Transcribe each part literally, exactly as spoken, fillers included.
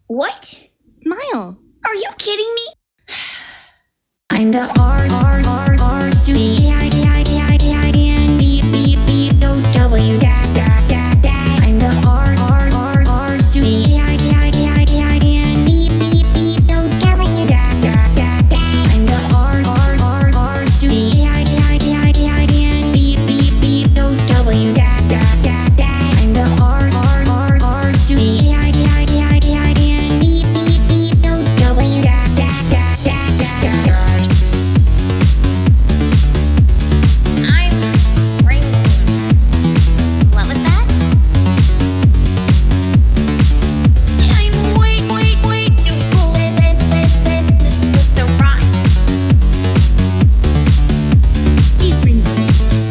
What? Smile. Are you kidding me? I'm the R R R R S U E I D I D I D I D N B B B O W dad dad dad dad. I'm the R R R R S U E I D I D I D I D N B B B O W dad dad dad dad. I'm the R R R R S U E I D I D I D I D N B B B O W dad dad dad dad. I'm the R R R R S U E I D I D I D I D N B B B O W dad dad dad dad dad. What was that? I'm way, way, way too cool with the rhyme. He's rambunctious.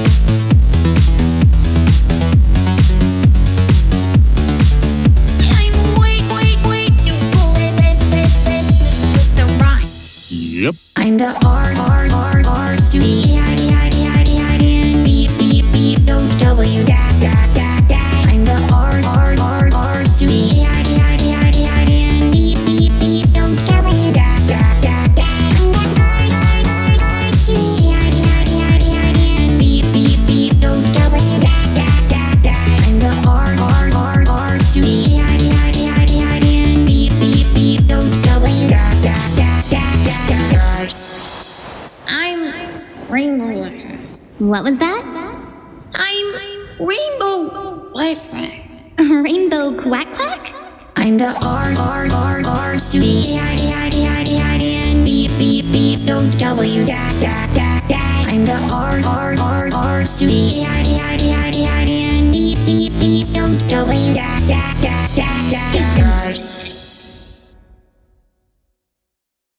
I'm way, way, way too cool with the rhyme. Yep. I'm the R R R R S U E I D I D I D I D N B B B O W dad dad dad dad. I'm the R R R R S U E I D I D I D I D N B B B O W dad dad dad dad. I'm the R R R R S U E I D I D I D I D N B B B O W dad dad dad dad. I'm the R R R R S U E I D I D I D I D N B B B O W dad dad dad dad dad. I'm rainbow. What was that? I'm rainbow Wi-Fi. Rainbow quack quack? I'm the R R R R S U E I D I D I D I D N B B B O W dad dad dad dad. I'm the R R R R S U E I D I D I D I D N B B B O W dad dad dad dad dad.